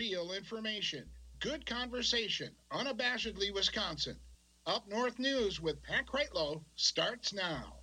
Real information, good conversation, unabashedly Wisconsin. Up North News with Pat Kreitlow starts now.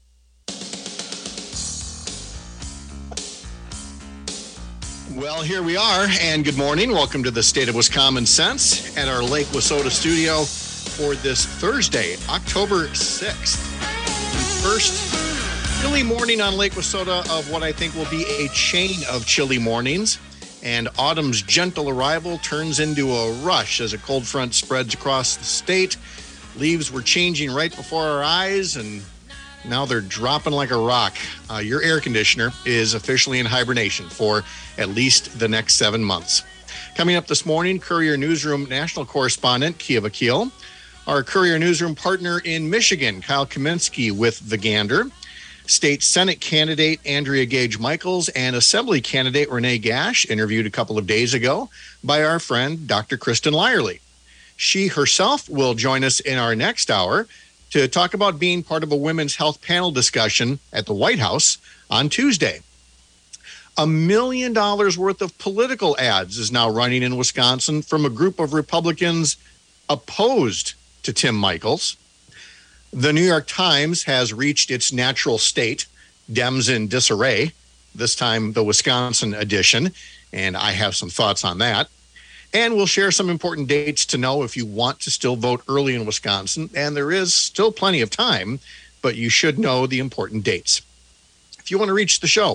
Well, here we are, and good morning. Welcome to the State of Wisconsin Sense at our Lake Wissota studio for this Thursday, October 6th. First chilly morning on Lake Wissota of what I think will be a chain of chilly mornings. And autumn's gentle arrival turns into a rush as a cold front spreads across the state. Leaves were changing right before our eyes, and now they're dropping like a rock. Your air conditioner is officially in hibernation for at least the next 7 months. Coming up this morning, Courier Newsroom national correspondent Kia Vakil, our Courier Newsroom partner in Michigan, Kyle Kaminsky with The Gander, State Senate candidate Andrea Gage Michaels, and Assembly candidate Renee Gash, interviewed a couple of days ago by our friend Dr. Kristen Lyerly. She herself will join us in our next hour to talk about being part of a women's health panel discussion at the White House on Tuesday. $1 million worth of political ads is now running in Wisconsin from a group of Republicans opposed to Tim Michels. The New York Times has reached its natural state, Dems in disarray, this time the Wisconsin edition, and I have some thoughts on that. And we'll share some important dates to know if you want to still vote early in Wisconsin, and there is still plenty of time, but you should know the important dates. If you want to reach the show,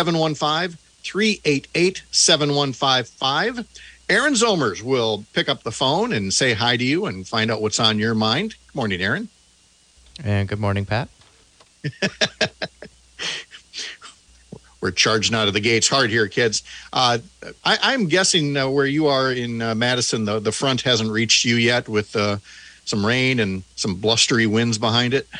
715-388-7155. Aaron Zomers will pick up the phone and say hi to you and find out what's on your mind. Good morning, Aaron. And good morning, Pat. We're charging out of the gates hard here, kids. I'm guessing where you are in Madison, the front hasn't reached you yet with some rain and some blustery winds behind it.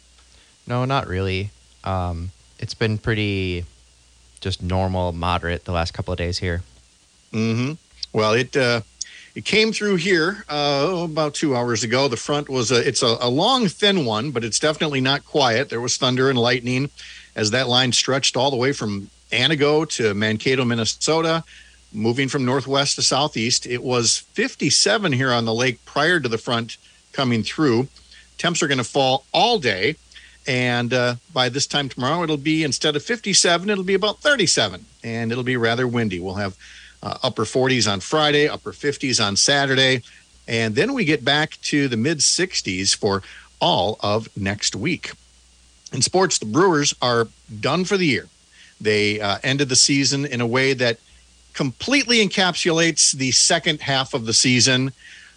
No, not really. It's been pretty just normal, moderate the last couple of days here. Mm-hmm. Well, it came through here about 2 hours ago. The front was it's a long, thin one, but it's definitely not quiet. There was thunder and lightning as that line stretched all the way from Anago to Mankato, Minnesota, moving from northwest to southeast. It was 57 here on the lake prior to the front coming through. Temps are going to fall all day, and by this time tomorrow, it'll be, instead of 57, it'll be about 37, and it'll be rather windy. We'll have upper 40s on Friday, upper 50s on Saturday, and then we get back to the mid-60s for all of next week. In sports, the Brewers are done for the year. They ended the season in a way that completely encapsulates the second half of the season,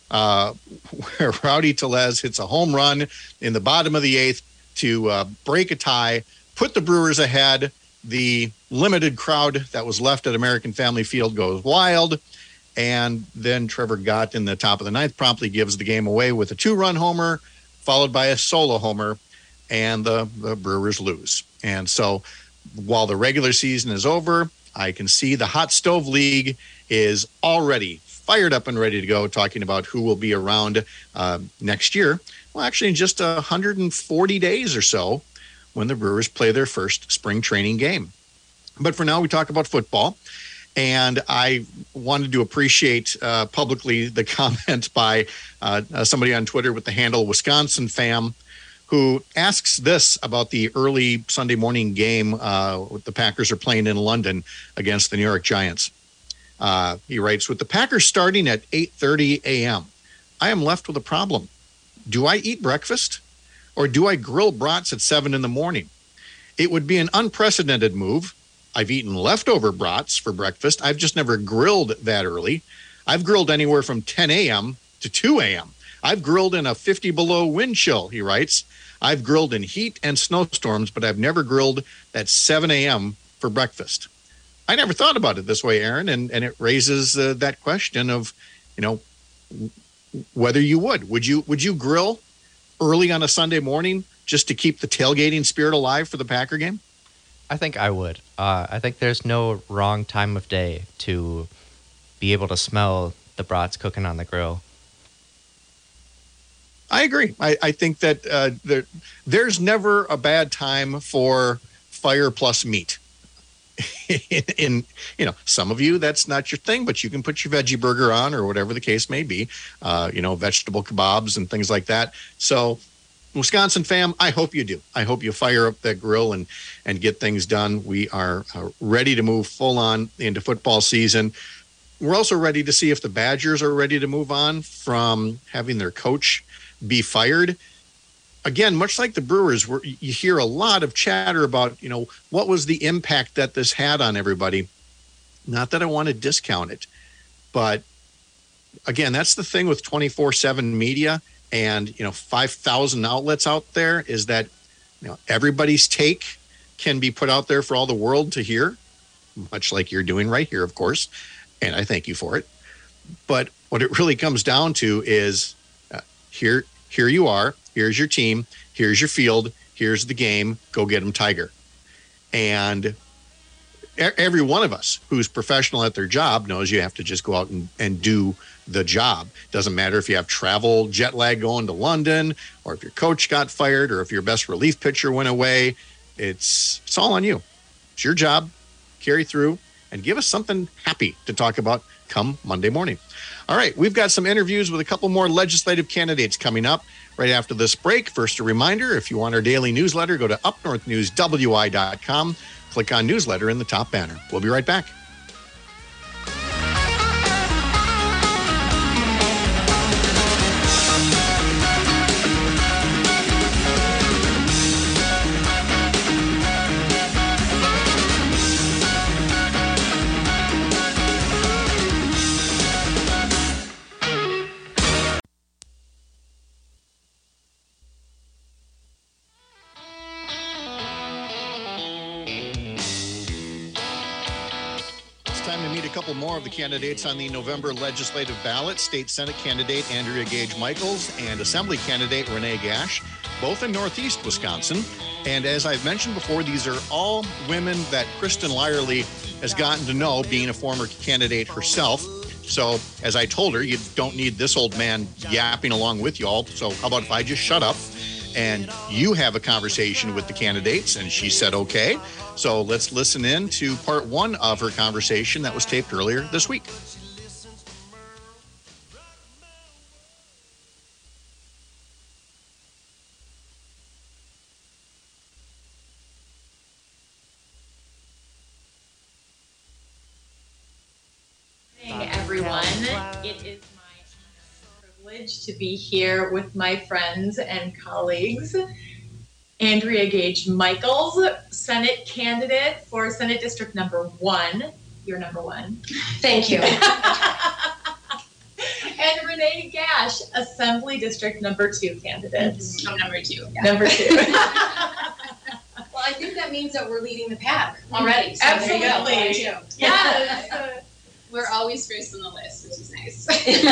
where Rowdy Tellez hits a home run in the bottom of the eighth to break a tie, put the Brewers ahead. The limited crowd that was left at American Family Field goes wild, and then Trevor Gott in the top of the ninth promptly gives the game away with a 2-run homer, followed by a solo homer, and the Brewers lose. And so while the regular season is over, I can see the Hot Stove League is already fired up and ready to go, talking about who will be around next year. Well, actually, in just 140 days or so, when the Brewers play their first spring training game. But for now, we talk about football. And I wanted to appreciate publicly the comment by somebody on Twitter with the handle Wisconsin Fam, who asks this about the early Sunday morning game the Packers are playing in London against the New York Giants. He writes, with the Packers starting at 8:30 a.m., I am left with a problem. Do I eat breakfast? Or do I grill brats at 7 in the morning? It would be an unprecedented move. I've eaten leftover brats for breakfast. I've just never grilled that early. I've grilled anywhere from 10 a.m. to 2 a.m. I've grilled in a 50 below wind chill, he writes. I've grilled in heat and snowstorms, but I've never grilled at 7 a.m. for breakfast. I never thought about it this way, Aaron, and it raises that question of, whether you would. Would you grill early on a Sunday morning just to keep the tailgating spirit alive for the Packer game? I think I would. I think there's no wrong time of day to be able to smell the brats cooking on the grill. I agree. I think that there's never a bad time for fire plus meat. in some of you that's not your thing, but you can put your veggie burger on or whatever the case may be, vegetable kebabs and things like that. So Wisconsin fam, I hope you do. I hope you fire up that grill and get things done. We are ready to move full on into football season. We're also ready to see if the Badgers are ready to move on from having their coach be fired. Again, much like the Brewers, you hear a lot of chatter about, what was the impact that this had on everybody. Not that I want to discount it, but again, that's the thing with 24/7 media and, 5,000 outlets out there is that, everybody's take can be put out there for all the world to hear, much like you're doing right here, of course. And I thank you for it. But what it really comes down to is here you are. Here's your team. Here's your field. Here's the game. Go get them, Tiger. And every one of us who's professional at their job knows you have to just go out and do the job. Doesn't matter if you have travel jet lag going to London, or if your coach got fired, or if your best relief pitcher went away. It's all on you. It's your job. Carry through and give us something happy to talk about come Monday morning. All right, we've got some interviews with a couple more legislative candidates coming up right after this break. First, a reminder, if you want our daily newsletter, go to upnorthnewswi.com. Click on newsletter in the top banner. We'll be right back. More of the candidates on the November legislative ballot. State Senate candidate Andrea Gage Michaels and Assembly candidate Renee Gash, both in Northeast Wisconsin. And as I've mentioned before, these are all women that Kristen Lyerly has gotten to know, being a former candidate herself. So as I told her, you don't need this old man yapping along with you all. So how about if I just shut up and you have a conversation with the candidates? And she said, okay. So let's listen in to part one of her conversation that was taped earlier this week. Hey everyone, it is my privilege to be here with my friends and colleagues. Andrea Gage Michaels, Senate candidate for Senate District number 1. You're number 1. Thank you. And Renee Gash, Assembly District number 2 candidate. I'm number 2. Yeah. Number 2. Well, I think that means that we're leading the pack already. So absolutely. There you go. Yes. We're always first on the list, which is nice.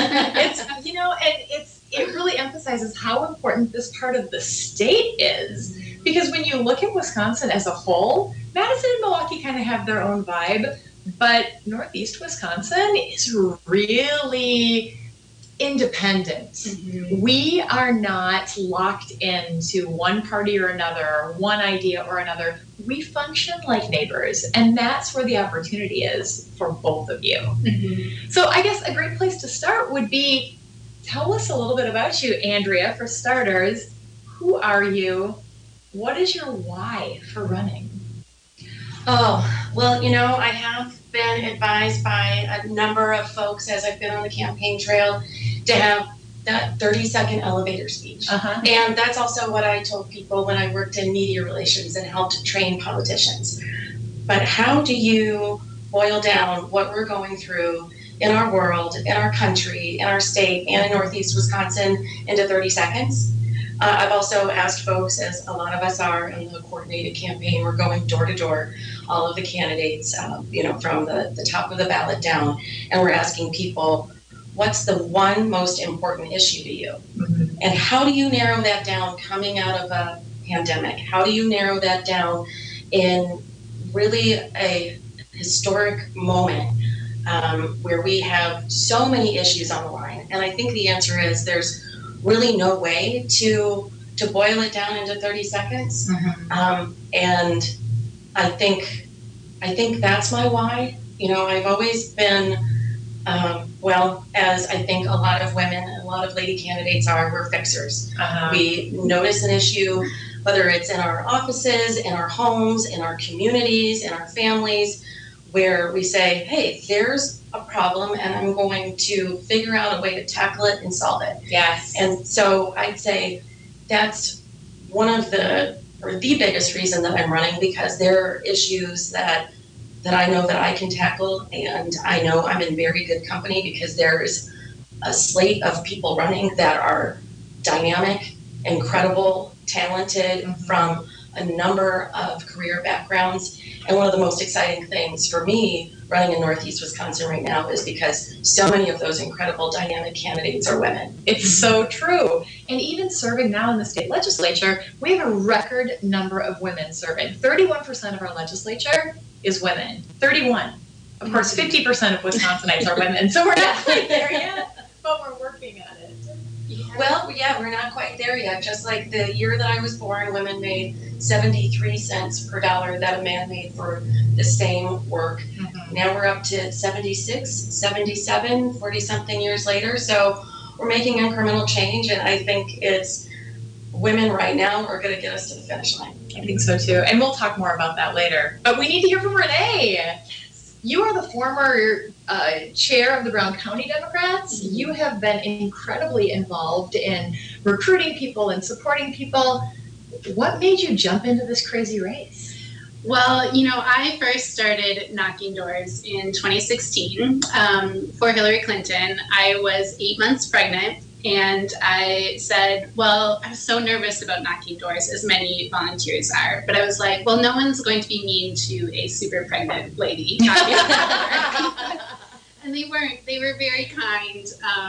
It really emphasizes how important this part of the state is. Because when you look at Wisconsin as a whole, Madison and Milwaukee kind of have their own vibe, but Northeast Wisconsin is really independent. Mm-hmm. We are not locked into one party or another, one idea or another. We function like neighbors, and that's where the opportunity is for both of you. Mm-hmm. So I guess a great place to start would be, tell us a little bit about you, Andrea, for starters. Who are you? What is your why for running? Oh, well, I have been advised by a number of folks as I've been on the campaign trail to have that 30-second elevator speech. Uh-huh. And that's also what I told people when I worked in media relations and helped train politicians. But how do you boil down what we're going through in our world, in our country, in our state, and in Northeast Wisconsin into 30 seconds? I've also asked folks, as a lot of us are in the coordinated campaign, we're going door to door, all of the candidates, from the top of the ballot down, and we're asking people, what's the one most important issue to you? Mm-hmm. And how do you narrow that down coming out of a pandemic? How do you narrow that down in really a historic moment where we have so many issues on the line? And I think the answer is there's really no way to boil it down into 30 seconds. Mm-hmm. And I think I think that's my why. I've always been, as I think a lot of women, a lot of lady candidates we're fixers. We notice an issue, whether it's in our offices, in our homes, in our communities, in our families, where we say, hey, there's a problem and I'm going to figure out a way to tackle it and solve it. Yes. And so I'd say that's one of the biggest reason that I'm running, because there are issues that I know that I can tackle, and I know I'm in very good company because there's a slate of people running that are dynamic, incredible, talented, from a number of career backgrounds. And one of the most exciting things for me running in Northeast Wisconsin right now is because so many of those incredible dynamic candidates are women. It's so true. And even serving now in the state legislature, we have a record number of women serving. 31% of our legislature is women. 31. Of course, 50% of Wisconsinites are women. So we're not quite there yet, but we're working on it. Well, yeah, we're not quite there yet. Just like the year that I was born, women made 73 cents per dollar that a man made for the same work. Now we're up to 76, 77, 40-something years later. So we're making incremental change, and I think it's women right now are going to get us to the finish line. I think so, too. And we'll talk more about that later. But we need to hear from Renee. You are the former chair of the Brown County Democrats. You have been incredibly involved in recruiting people and supporting people. What made you jump into this crazy race? Well, I first started knocking doors in 2016 for Hillary Clinton. I was 8 months pregnant, and I said, well, I was so nervous about knocking doors, as many volunteers are, but I was like, well, no one's going to be mean to a super pregnant lady knocking on the door. And they weren't. They were very kind,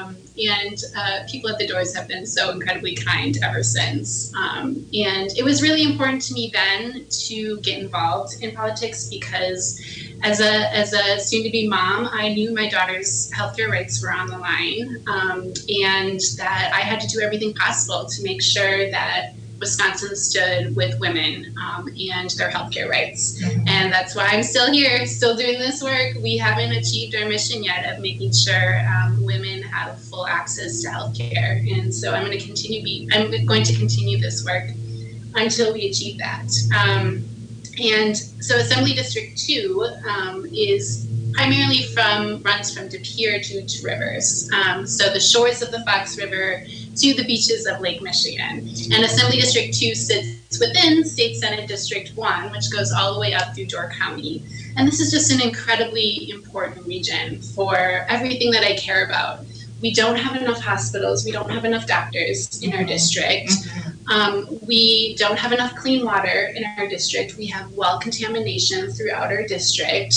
and people at the doors have been so incredibly kind ever since. And it was really important to me then to get involved in politics because as a soon-to-be mom, I knew my daughter's healthcare rights were on the line, and that I had to do everything possible to make sure that Wisconsin stood with women and their healthcare rights. And that's why I'm still here, still doing this work. We haven't achieved our mission yet of making sure women have full access to healthcare. And so I'm going to continue this work until we achieve that. And so Assembly District 2 is primarily runs from De Pere to Two Rivers. So the shores of the Fox River to the beaches of Lake Michigan. And Assembly District 2 sits within State Senate District 1, which goes all the way up through Door County. And this is just an incredibly important region for everything that I care about. We don't have enough hospitals. We don't have enough doctors in our district. We don't have enough clean water in our district. We have well contamination throughout our district.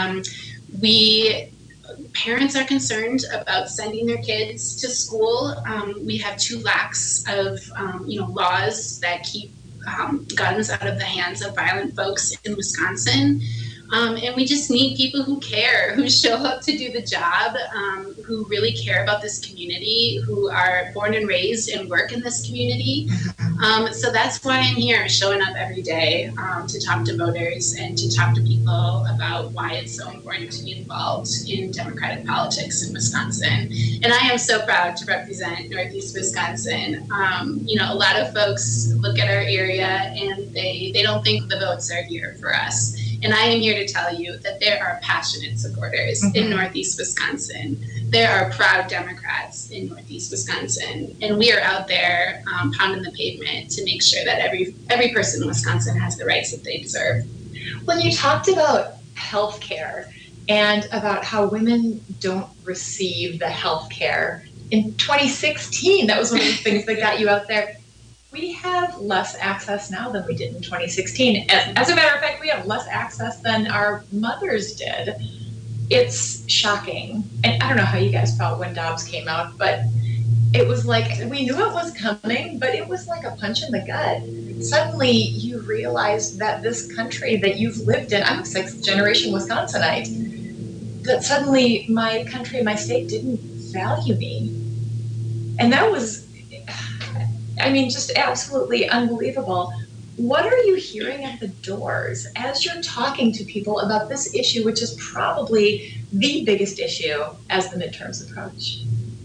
Parents are concerned about sending their kids to school. We have too lax of laws that keep guns out of the hands of violent folks in Wisconsin. And we just need people who care, who show up to do the job, who really care about this community, who are born and raised and work in this community. So that's why I'm here, showing up every day to talk to voters and to talk to people about why it's so important to be involved in Democratic politics in Wisconsin. And I am so proud to represent Northeast Wisconsin. A lot of folks look at our area and they don't think the votes are here for us. And I am here to tell you that there are passionate supporters in Northeast Wisconsin. There are proud Democrats in Northeast Wisconsin. And we are out there pounding the pavement to make sure that every person in Wisconsin has the rights that they deserve. When you talked about health care and about how women don't receive the health care, in 2016, that was one of the things that got you out there. We have less access now than we did in 2016. As a matter of fact, we have less access than our mothers did. It's shocking. And I don't know how you guys felt when Dobbs came out, but it was like, we knew it was coming, but it was like a punch in the gut. Suddenly you realize that this country that you've lived in, I'm a sixth generation Wisconsinite, that suddenly my country, my state didn't value me. And that was, just absolutely unbelievable. What are you hearing at the doors as you're talking to people about this issue, which is probably the biggest issue as the midterms approach?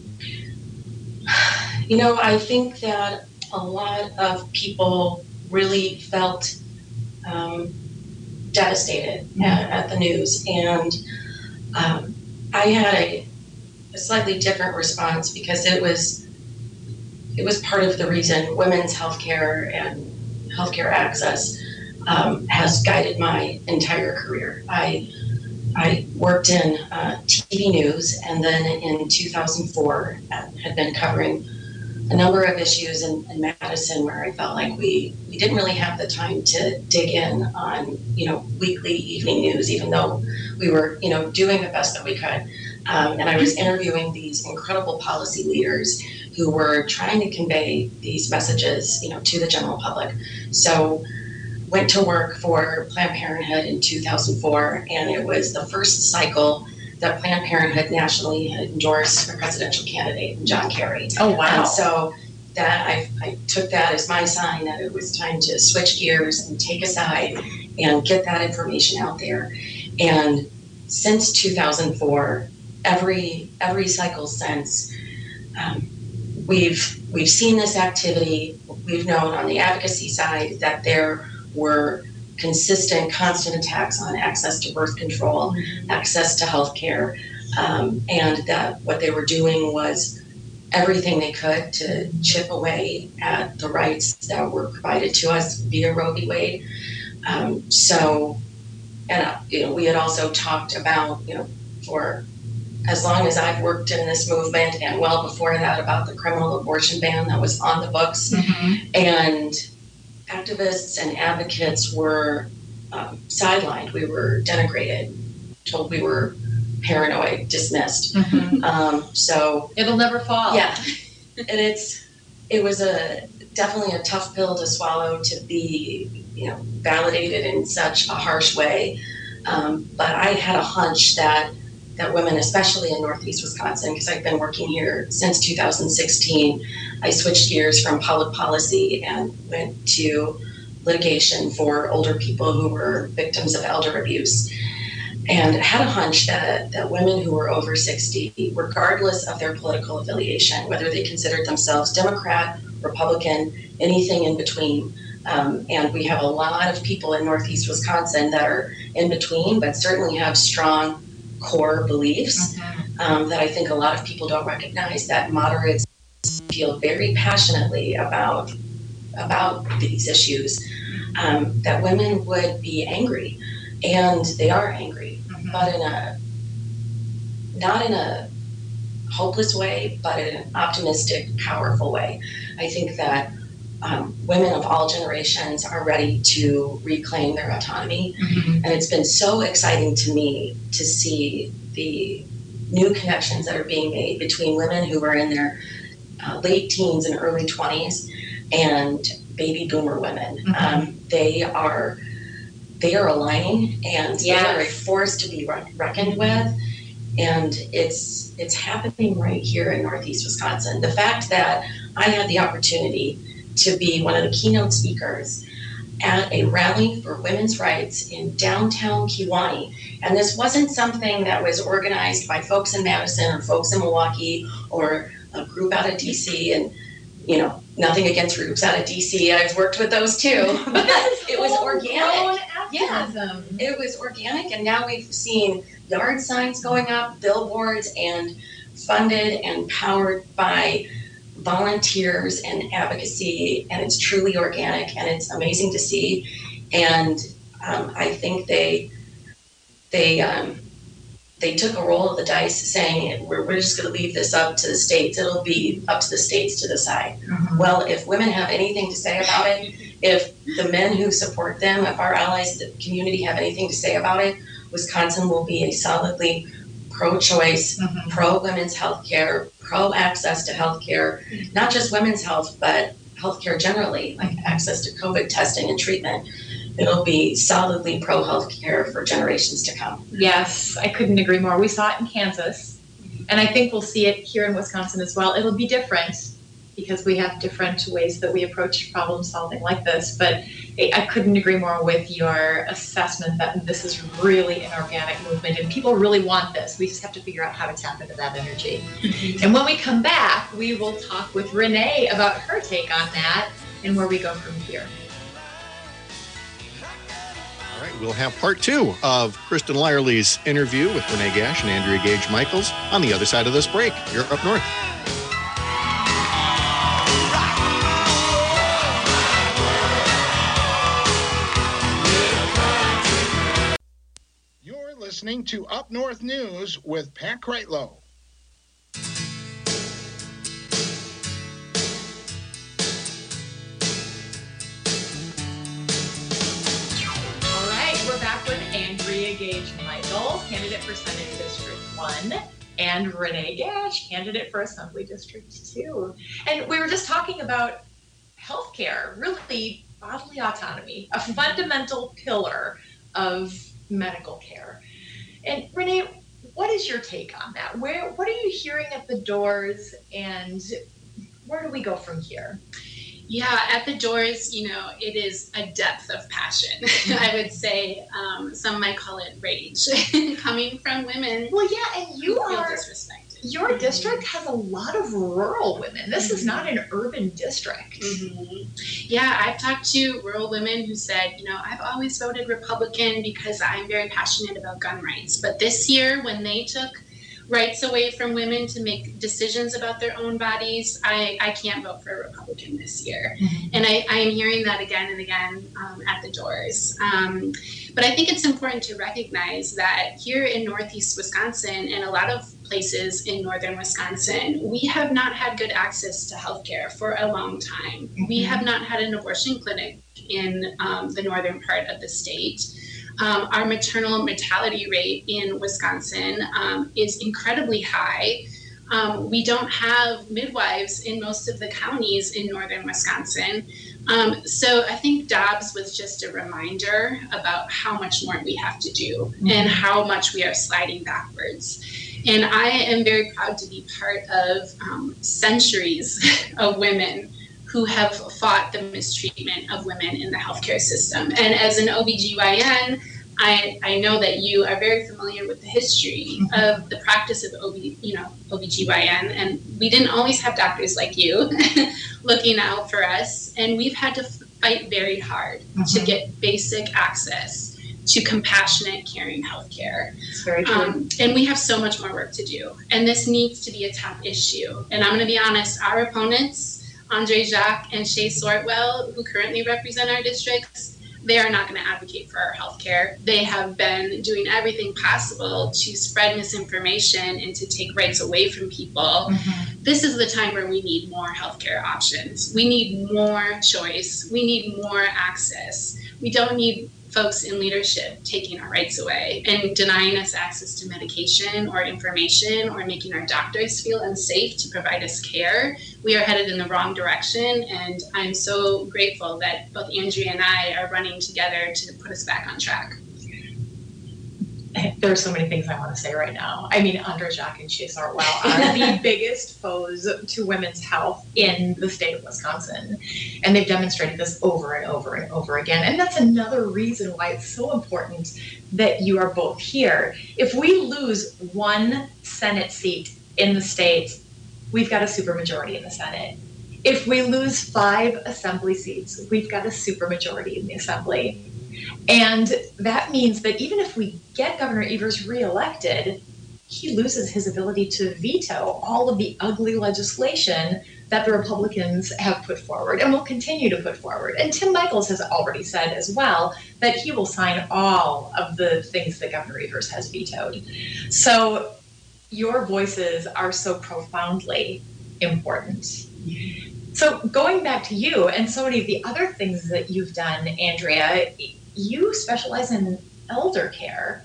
You know, I think that a lot of people really felt devastated at the news, and I had a slightly different response because it was part of the reason women's healthcare and healthcare access has guided my entire career. I worked in TV news, and then in 2004 had been covering a number of issues in Madison where I felt like we didn't really have the time to dig in on, weekly evening news, even though we were, doing the best that we could. And I was interviewing these incredible policy leaders who were trying to convey these messages, to the general public. So went to work for Planned Parenthood in 2004, and it was the first cycle that Planned Parenthood nationally had endorsed a presidential candidate, John Kerry. Oh, wow. And so that I took that as my sign that it was time to switch gears and take a side and get that information out there. And since 2004, every cycle since, we've seen this activity. We've known on the advocacy side that there were consistent, constant attacks on access to birth control, access to health care, and that what they were doing was everything they could to chip away at the rights that were provided to us via Roe v. Wade. We had also talked about, for as long as I've worked in this movement, and well before that, about the criminal abortion ban that was on the books. And activists and advocates were sidelined. We were denigrated, told we were paranoid, dismissed. So it'll never fall. Yeah, and it was definitely a tough pill to swallow, to be validated in such a harsh way. But I had a hunch that women, especially in Northeast Wisconsin, because I've been working here since 2016, I switched gears from public policy and went to litigation for older people who were victims of elder abuse. And had a hunch that women who were over 60, regardless of their political affiliation, whether they considered themselves Democrat, Republican, anything in between, and we have a lot of people in Northeast Wisconsin that are in between, but certainly have strong core beliefs that I think a lot of people don't recognize, that moderates feel very passionately about these issues, that women would be angry, and they are angry, but not in a hopeless way, but in an optimistic, powerful way. I think that women of all generations are ready to reclaim their autonomy. And it's been so exciting to me to see the new connections that are being made between women who are in their late teens and early 20s and baby boomer women. They are aligning, and they are a force to be reckoned with. And it's happening right here in Northeast Wisconsin. The fact that I had the opportunity to be one of the keynote speakers at a rally for women's rights in downtown Kewaunee. And this wasn't something that was organized by folks in Madison or folks in Milwaukee or a group out of DC. And, nothing against groups out of DC. I've worked with those too. But it was organic. Yeah, it was organic. And now we've seen yard signs going up, billboards, and funded and powered by volunteers and advocacy, and it's truly organic, and it's amazing to see. And I think they took a roll of the dice, saying we're just going to leave this up to the states. It'll be up to the states to decide. Well, if women have anything to say about it, if the men who support them, if our allies, the community, have anything to say about it, Wisconsin will be a solidly pro-choice, pro-women's health care, pro-access to health care, not just women's health, but health care generally, like access to COVID testing and treatment. It'll be solidly pro-health care for generations to come. Yes, I couldn't agree more. We saw it in Kansas, and I think we'll see it here in Wisconsin as well. It'll be different, because we have different ways that we approach problem solving like this. But I couldn't agree more with your assessment that this is really an organic movement and people really want this. We just have to figure out how to tap into that energy. And when we come back, we will talk with Renee about her take on that and where we go from here. All right, we'll have part 2 of Kristen Lyerly's interview with Renee Gash and Andrea Gage Michaels on the other side of this break. You're Up North. You're listening to Up North News with Pat Kreitlow. Gage Michaels, candidate for Senate District 1, and Renee Gash, candidate for Assembly District 2. And we were just talking about healthcare, really bodily autonomy, a fundamental pillar of medical care. And Renee, what is your take on that? What are you hearing at the doors, and where do we go from here? Yeah, at the doors, it is a depth of passion. I would say some might call it rage coming from women. Well, yeah, and you feel are disrespected. Your district has a lot of rural women. This is not an urban district. Yeah, I've talked to rural women who said, I've always voted Republican because I'm very passionate about gun rights. But this year, when they took rights away from women to make decisions about their own bodies, I can't vote for a Republican this year. And I am hearing that again and again at the doors. But I think it's important to recognize that here in Northeast Wisconsin and a lot of places in northern Wisconsin, we have not had good access to healthcare for a long time. We have not had an abortion clinic in the northern part of the state. Our maternal mortality rate in Wisconsin is incredibly high. We don't have midwives in most of the counties in northern Wisconsin. So I think Dobbs was just a reminder about how much more we have to do and how much we are sliding backwards. And I am very proud to be part of centuries of women who have fought the mistreatment of women in the healthcare system. And as an OBGYN, I know that you are very familiar with the history of the practice of OBGYN, and we didn't always have doctors like you looking out for us, and we've had to fight very hard to get basic access to compassionate, caring healthcare. It's very true. And we have so much more work to do, and this needs to be a top issue. And I'm going to be honest, our opponents, Andre Jacques and Shay Sortwell, who currently represent our districts, they are not going to advocate for our healthcare. They have been doing everything possible to spread misinformation and to take rights away from people. This is the time where we need more healthcare options. We need more choice. We need more access. We don't need folks in leadership taking our rights away and denying us access to medication or information or making our doctors feel unsafe to provide us care. We are headed in the wrong direction, and I'm so grateful that both Andrea and I are running together to put us back on track. There are so many things I want to say right now. I mean, Andre Jacques and Shay Sortwell are the biggest foes to women's health in the state of Wisconsin. And they've demonstrated this over and over and over again. And that's another reason why it's so important that you are both here. If we lose one Senate seat in the state, we've got a supermajority in the Senate. If we lose 5 assembly seats, we've got a supermajority in the assembly. And that means that even if we get Governor Evers reelected, he loses his ability to veto all of the ugly legislation that the Republicans have put forward and will continue to put forward. And Tim Michaels has already said as well that he will sign all of the things that Governor Evers has vetoed. So your voices are so profoundly important. So going back to you and so many of the other things that you've done, Andrea, you specialize in elder care.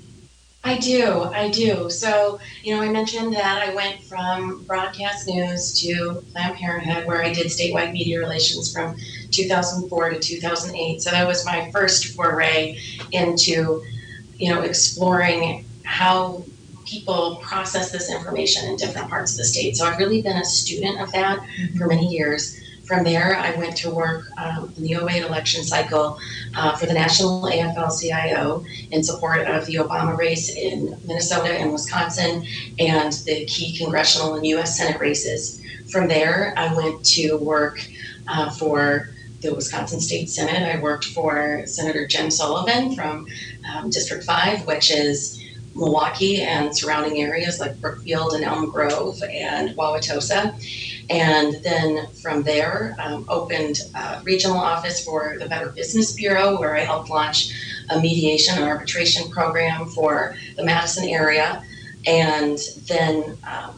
I do. So, I mentioned that I went from broadcast news to Planned Parenthood, where I did statewide media relations from 2004 to 2008. So that was my first foray into, exploring how people process this information in different parts of the state. So I've really been a student of that for many years. From there, I went to work in the 2008 election cycle for the National AFL-CIO in support of the Obama race in Minnesota and Wisconsin and the key congressional and U.S. Senate races. From there, I went to work for the Wisconsin State Senate. I worked for Senator Jim Sullivan from District 5, which is Milwaukee and surrounding areas like Brookfield and Elm Grove and Wauwatosa. And then from there, opened a regional office for the Better Business Bureau, where I helped launch a mediation and arbitration program for the Madison area. And then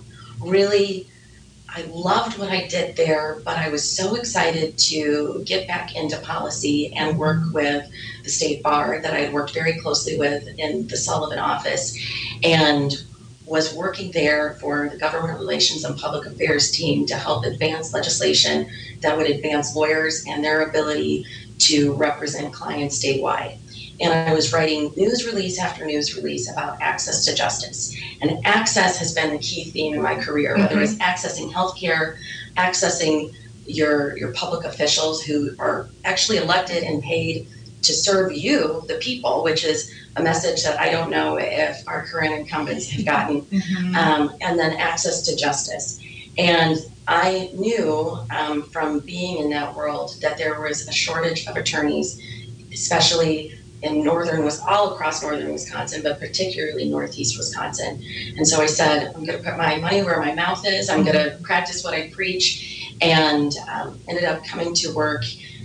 really, I loved what I did there, but I was so excited to get back into policy and work with the state bar that I had worked very closely with in the Sullivan office, and was working there for the government relations and public affairs team to help advance legislation that would advance lawyers and their ability to represent clients statewide. And I was writing news release after news release about access to justice. And access has been the key theme in my career, whether it's accessing healthcare, accessing your public officials who are actually elected and paid to serve you, the people, which is a message that I don't know if our current incumbents have gotten, and then access to justice. And I knew from being in that world that there was a shortage of attorneys, especially in all across northern Wisconsin, but particularly northeast Wisconsin. And so I said, I'm going to put my money where my mouth is. I'm going to practice what I preach, and ended up coming to work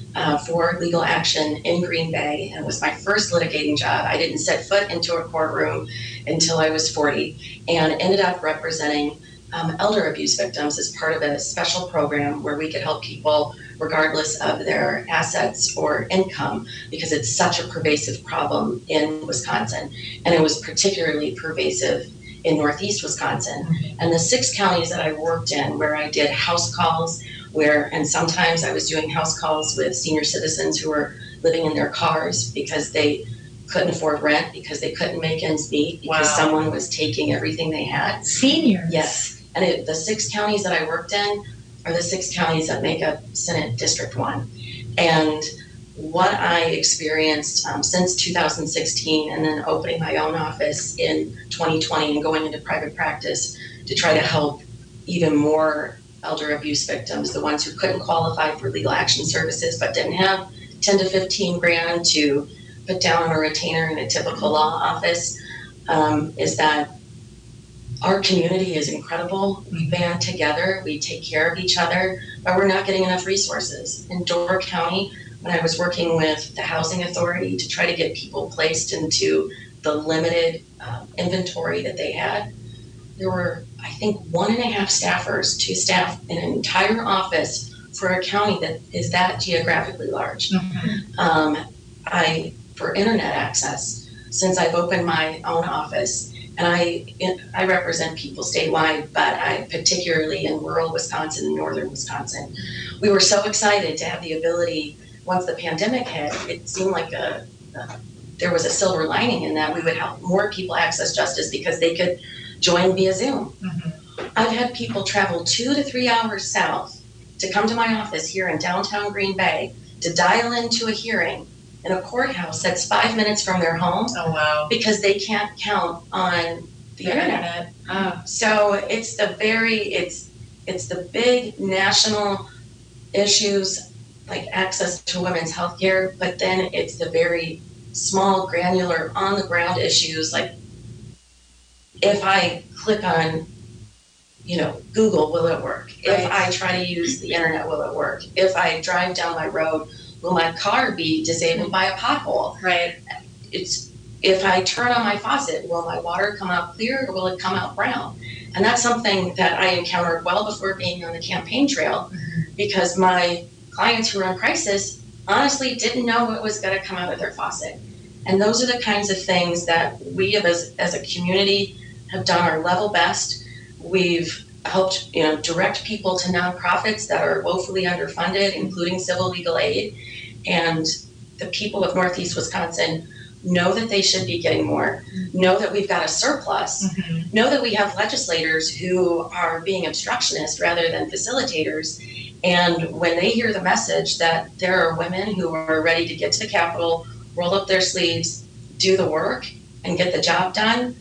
for Legal Action in Green Bay, and it was my first litigating job. I didn't set foot into a courtroom until I was 40, and ended up representing elder abuse victims as part of a special program where we could help people regardless of their assets or income, because it's such a pervasive problem in Wisconsin. And it was particularly pervasive in northeast Wisconsin. And the 6 counties that I worked in, where I did house calls, and sometimes I was doing house calls with senior citizens who were living in their cars because they couldn't afford rent, because they couldn't make ends meet, because someone was taking everything they had. Seniors? Yes. And the 6 counties that I worked in are the 6 counties that make up Senate District 1. And what I experienced since 2016, and then opening my own office in 2020 and going into private practice to try to help even more elder abuse victims, the ones who couldn't qualify for legal action services but didn't have 10 to 15 grand to put down on a retainer in a typical law office, is that our community is incredible. We band together, we take care of each other, but we're not getting enough resources. In Door County, when I was working with the Housing Authority to try to get people placed into the limited inventory that they had, there were, I think, 1.5 staffers to staff an entire office for a county that is that geographically large. For internet access, since I've opened my own office, and I represent people statewide, but I particularly in rural Wisconsin and northern Wisconsin, we were so excited to have the ability, once the pandemic hit, it seemed like there was a silver lining in that we would help more people access justice because they could join via Zoom. I've had people travel 2 to 3 hours south to come to my office here in downtown Green Bay to dial into a hearing in a courthouse that's 5 minutes from their home. Oh, wow. Because they can't count on the internet. So it's the big national issues like access to women's health care, but then it's the very small, granular, on the ground issues like, if I click on, Google, will it work? Right. If I try to use the internet, will it work? If I drive down my road, will my car be disabled by a pothole? Right. If I turn on my faucet, will my water come out clear or will it come out brown? And that's something that I encountered well before being on the campaign trail, because my clients who were in crisis honestly didn't know what was going to come out of their faucet. And those are the kinds of things that we as a community have done our level best. We've helped direct people to nonprofits that are woefully underfunded, including Civil Legal Aid. And the people of Northeast Wisconsin know that they should be getting more, know that we've got a surplus, know that we have legislators who are being obstructionists rather than facilitators. And when they hear the message that there are women who are ready to get to the Capitol, roll up their sleeves, do the work, and get the job done,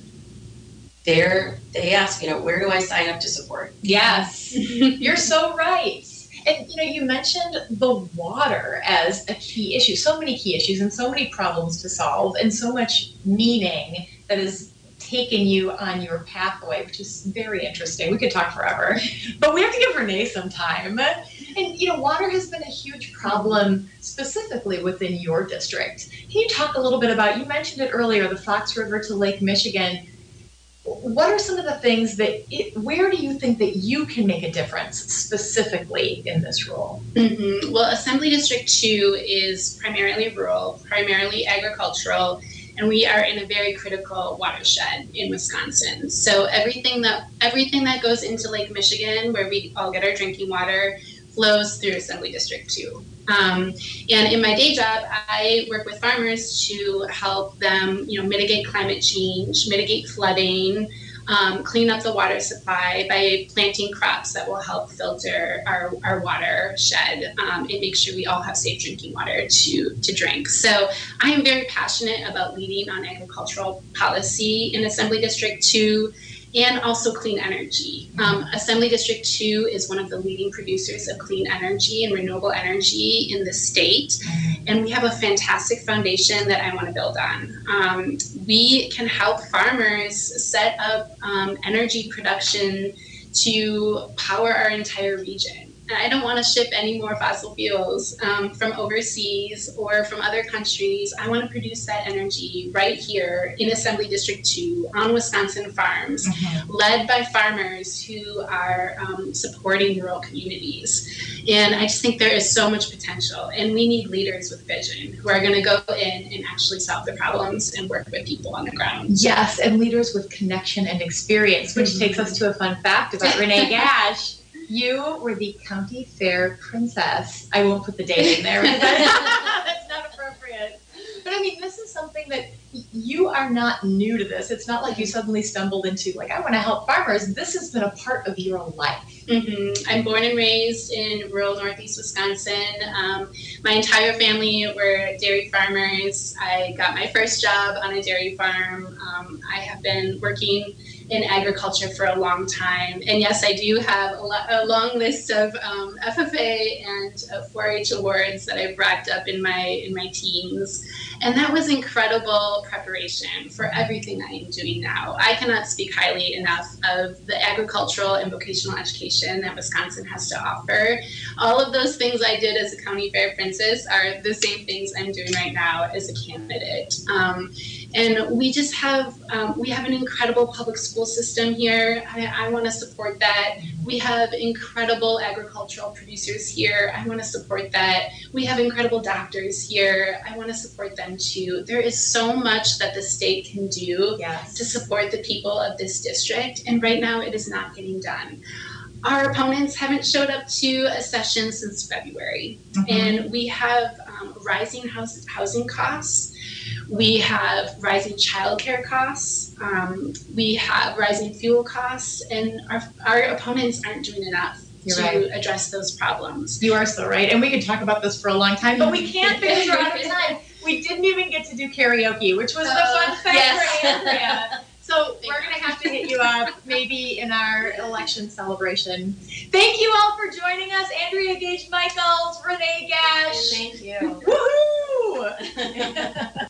they ask, where do I sign up to support? Yes, you're so right. And, you mentioned the water as a key issue. So many key issues and so many problems to solve and so much meaning that has taken you on your pathway, which is very interesting. We could talk forever. But we have to give Renee some time. And, water has been a huge problem specifically within your district. Can you talk a little bit about, you mentioned it earlier, the Fox River to Lake Michigan. What are some of the things where do you think that you can make a difference specifically in this role? Well, Assembly District 2 is primarily rural, primarily agricultural, and we are in a very critical watershed in Wisconsin. So everything that goes into Lake Michigan, where we all get our drinking water, flows through Assembly District 2. And in my day job, I work with farmers to help them, mitigate climate change, mitigate flooding, clean up the water supply by planting crops that will help filter our watershed and make sure we all have safe drinking water to drink. So I am very passionate about leading on agricultural policy in Assembly District 2. And also clean energy. Assembly District 2 is one of the leading producers of clean energy and renewable energy in the state. And we have a fantastic foundation that I want to build on. We can help farmers set up energy production to power our entire region. I don't want to ship any more fossil fuels from overseas or from other countries. I want to produce that energy right here in Assembly District 2 on Wisconsin farms, led by farmers who are supporting rural communities. And I just think there is so much potential, and we need leaders with vision who are going to go in and actually solve the problems and work with people on the ground. Yes, and leaders with connection and experience, which takes us to a fun fact about Renee Gash. You were the county fair princess. I won't put the date in there because that's not appropriate. But this is something that you are not new to this. It's not like you suddenly stumbled into, I want to help farmers. This has been a part of your life. I'm born and raised in rural Northeast Wisconsin. My entire family were dairy farmers. I got my first job on a dairy farm. I have been working in agriculture for a long time. And yes, I do have a long list of FFA and 4-H awards that I've racked up in my teens. And that was incredible preparation for everything I am doing now. I cannot speak highly enough of the agricultural and vocational education that Wisconsin has to offer. All of those things I did as a county fair princess are the same things I'm doing right now as a candidate. And we just have an incredible public school system here. I want to support that. We have incredible agricultural producers here. I want to support that. We have incredible doctors here. I want to support them too. There is so much that the state can do to support the people of this district. And right now it is not getting done. Our opponents haven't showed up to a session since February. And we have rising housing costs. We have rising childcare costs. We have rising fuel costs, and our opponents aren't doing enough to address those problems. You are so right, and we could talk about this for a long time, but we can't because we're out of time. We didn't even get to do karaoke, which was the fun fact for Andrea. So we're going to have to hit you up maybe in our election celebration. Thank you all for joining us. Andrea Gage Michaels, Renee Gash. Thank you. Woohoo!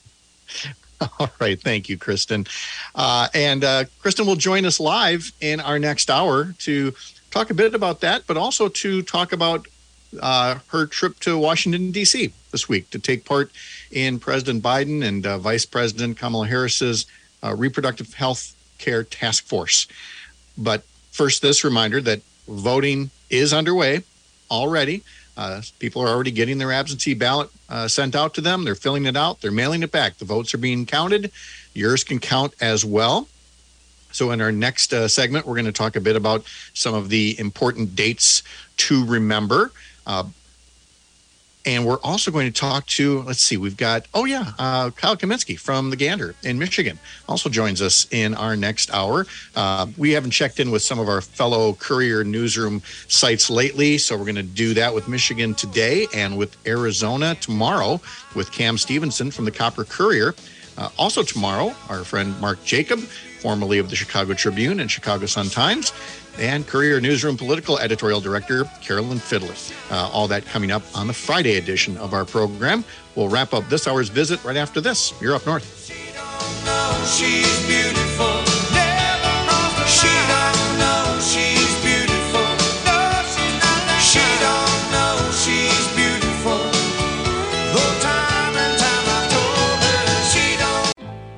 All right. Thank you, Kristen. And Kristen will join us live in our next hour to talk a bit about that, but also to talk about her trip to Washington, D.C. this week to take part in President Biden and Vice President Kamala Harris's reproductive health care task force. But first, this reminder that voting is underway already. People are already getting their absentee ballot sent out to them. They're filling it out. They're mailing it back. The votes are being counted. Yours can count as well. So in our next segment, we're going to talk a bit about some of the important dates to remember. And we're also going to talk to, let's see, we've got, Kyle Kaminsky from the Gander in Michigan also joins us in our next hour. We haven't checked in with some of our fellow Courier newsroom sites lately, so we're going to do that with Michigan today and with Arizona tomorrow with Cam Stevenson from the Copper Courier. Also tomorrow, our friend Mark Jacob, formerly of the Chicago Tribune and Chicago Sun-Times, and Courier Newsroom Political Editorial Director Carolyn Fiddler. All that coming up on the Friday edition of our program. We'll wrap up this hour's visit right after this. You're Up North. She don't know she's beautiful. Never knows she don't know she's beautiful. No, she's not. She don't know she's beautiful. Though time and time I've told her she don't.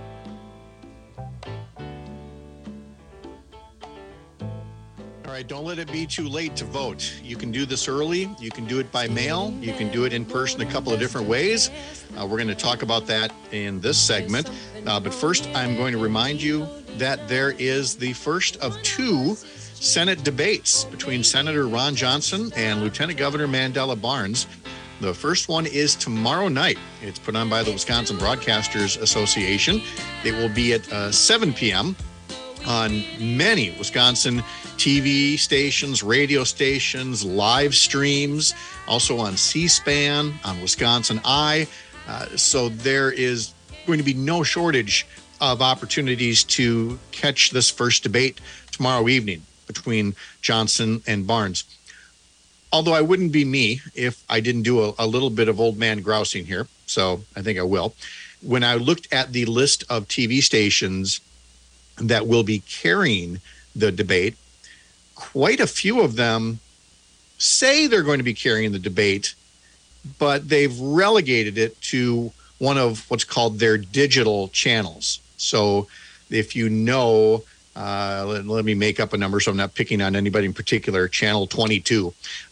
All right, don't let it be too late to vote. You can do this early. You can do it by mail. You can do it in person a couple of different ways. We're going to talk about that in this segment. But first, I'm going to remind you that there is the first of two Senate debates between Senator Ron Johnson and Lieutenant Governor Mandela Barnes. The first one is tomorrow night. It's put on by the Wisconsin Broadcasters Association. It will be at 7 p.m. on many Wisconsin TV stations, radio stations, live streams, also on C-SPAN, on Wisconsin Eye. So there is going to be no shortage of opportunities to catch this first debate tomorrow evening between Johnson and Barnes. Although I wouldn't be me if I didn't do a little bit of old man grousing here, so I think I will. When I looked at the list of TV stations that will be carrying the debate, quite a few of them say they're going to be carrying the debate, but they've relegated it to one of what's called their digital channels. So if you know, let me make up a number so I'm not picking on anybody in particular, Channel 22.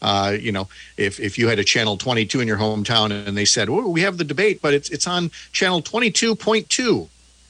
If you had a Channel 22 in your hometown and they said, oh, we have the debate, but it's on Channel 22.2.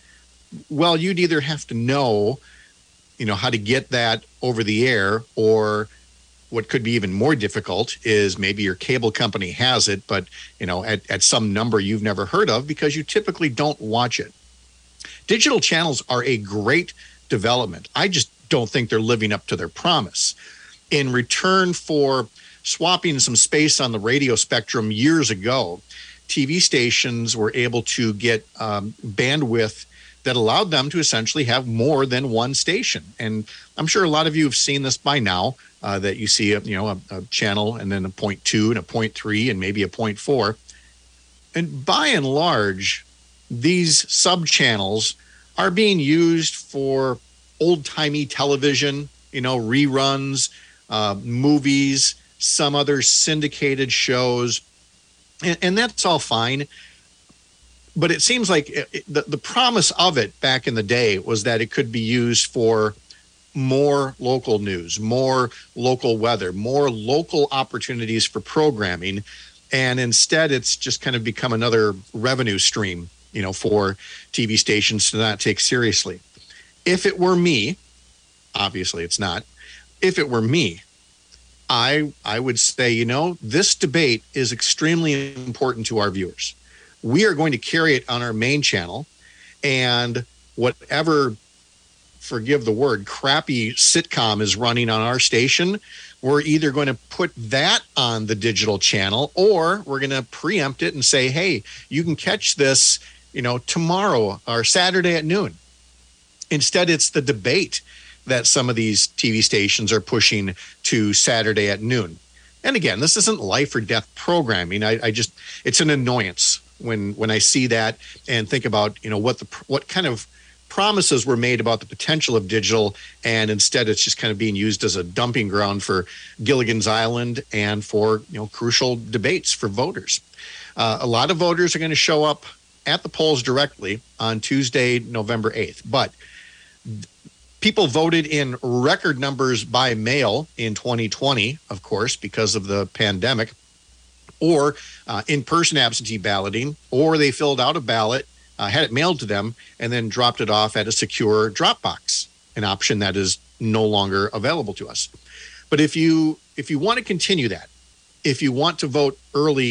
Well, you'd either have to know how to get that over the air, or what could be even more difficult is maybe your cable company has it, but at some number you've never heard of because you typically don't watch it. Digital channels are a great development. I just don't think they're living up to their promise. In return for swapping some space on the radio spectrum years ago, TV stations were able to get bandwidth that allowed them to essentially have more than one station. And I'm sure a lot of you have seen this by now, that you see a channel and then a 0.2 and a 0.3 and maybe a 0.4. And by and large, these sub-channels are being used for old-timey television, reruns, movies, some other syndicated shows. And that's all fine. But it seems like the promise of it back in the day was that it could be used for more local news, more local weather, more local opportunities for programming. And instead, it's just kind of become another revenue stream, for TV stations to not take seriously. If it were me, obviously it's not, if it were me, I would say, this debate is extremely important to our viewers. We are going to carry it on our main channel, and whatever, forgive the word, crappy sitcom is running on our station, we're either going to put that on the digital channel, or we're going to preempt it and say, hey, you can catch this, tomorrow or Saturday at noon. Instead, it's the debate that some of these TV stations are pushing to Saturday at noon. And again, this isn't life or death programming. It's an annoyance when I see that and think about, what kind of promises were made about the potential of digital, and instead it's just kind of being used as a dumping ground for Gilligan's Island and for, crucial debates for voters. A lot of voters are going to show up at the polls directly on Tuesday, November 8th, but people voted in record numbers by mail in 2020, of course, because of the pandemic, or in-person absentee balloting, or they filled out a ballot, had it mailed to them, and then dropped it off at a secure drop box, an option that is no longer available to us. But if you want to continue that, if you want to vote early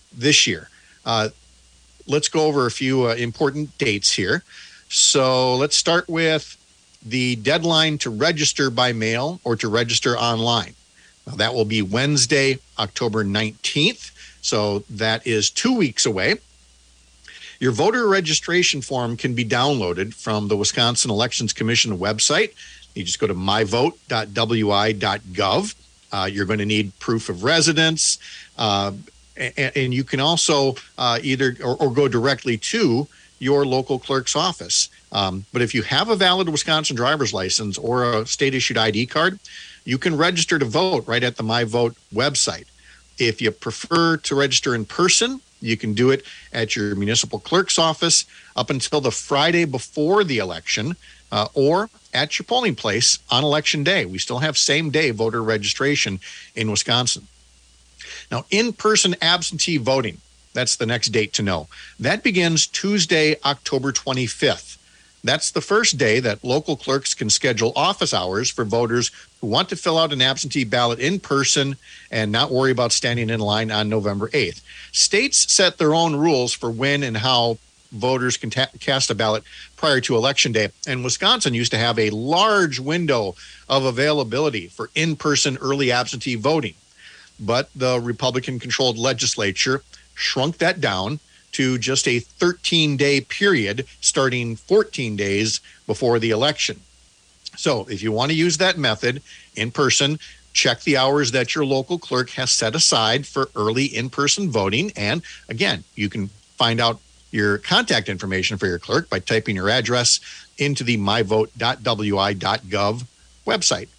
this year. Let's go over a few important dates here. So let's start with the deadline to register by mail or to register online. Now, that will be Wednesday, October 19th. So that is 2 weeks away. Your voter registration form can be downloaded from the Wisconsin Elections Commission website. You just go to myvote.wi.gov. You're going to need proof of residence. And you can also either go directly to your local clerk's office. But if you have a valid Wisconsin driver's license or a state-issued ID card, you can register to vote right at the MyVote website. If you prefer to register in person, you can do it at your municipal clerk's office up until the Friday before the election or at your polling place on Election Day. We still have same-day voter registration in Wisconsin. Now, in-person absentee voting, that's the next date to know. That begins Tuesday, October 25th. That's the first day that local clerks can schedule office hours for voters who want to fill out an absentee ballot in person and not worry about standing in line on November 8th. States set their own rules for when and how voters can cast a ballot prior to Election Day. And Wisconsin used to have a large window of availability for in-person early absentee voting. But the Republican-controlled legislature shrunk that down to just a 13-day period starting 14 days before the election. So if you want to use that method in person, check the hours that your local clerk has set aside for early in-person voting. And again, you can find out your contact information for your clerk by typing your address into the myvote.wi.gov website.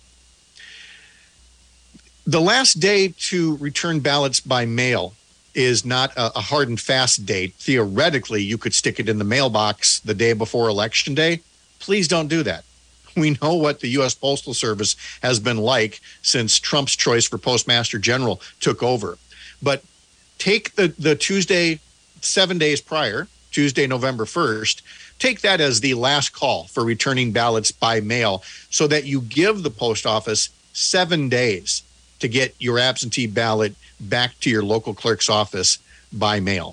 The last day to return ballots by mail is not a hard and fast date. Theoretically, you could stick it in the mailbox the day before Election Day. Please don't do that. We know what the U.S. Postal Service has been like since Trump's choice for Postmaster General took over. But take the Tuesday, 7 days prior, Tuesday, November 1st, take that as the last call for returning ballots by mail so that you give the post office 7 days to get your absentee ballot back to your local clerk's office by mail.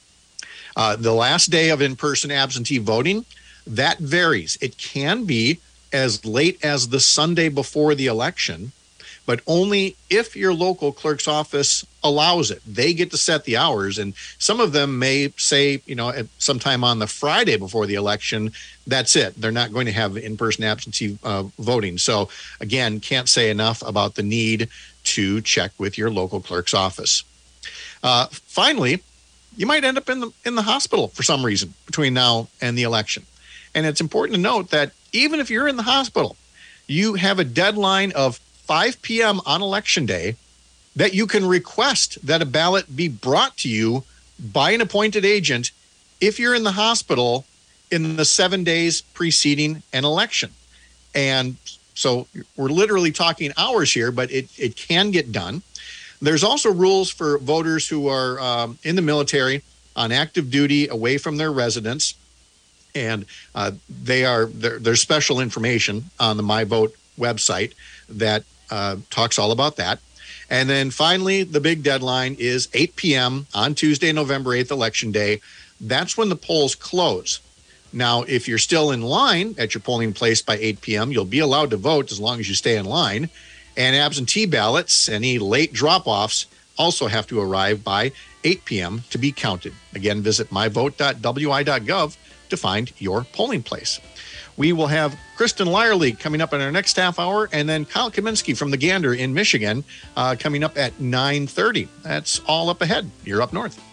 The last day of in-person absentee voting, that varies. It can be as late as the Sunday before the election, but only if your local clerk's office allows it. They get to set the hours, and some of them may say, at sometime on the Friday before the election, that's it. They're not going to have in-person absentee voting. So again, can't say enough about the need to check with your local clerk's office. Finally, you might end up in the hospital for some reason between now and the election. And it's important to note that even if you're in the hospital, you have a deadline of 5 p.m. on Election Day that you can request that a ballot be brought to you by an appointed agent if you're in the hospital in the 7 days preceding an election. And so we're literally talking hours here, but it can get done. There's also rules for voters who are in the military, on active duty, away from their residence. And there's special information on the MyVote website that talks all about that. And then finally, the big deadline is 8 p.m. on Tuesday, November 8th, Election Day. That's when the polls close. Now, if you're still in line at your polling place by 8 p.m., you'll be allowed to vote as long as you stay in line. And absentee ballots, any late drop-offs, also have to arrive by 8 p.m. to be counted. Again, visit myvote.wi.gov to find your polling place. We will have Kristen Lyerly coming up in our next half hour, and then Kyle Kaminsky from the Gander in Michigan coming up at 9:30. That's all up ahead. You're up north.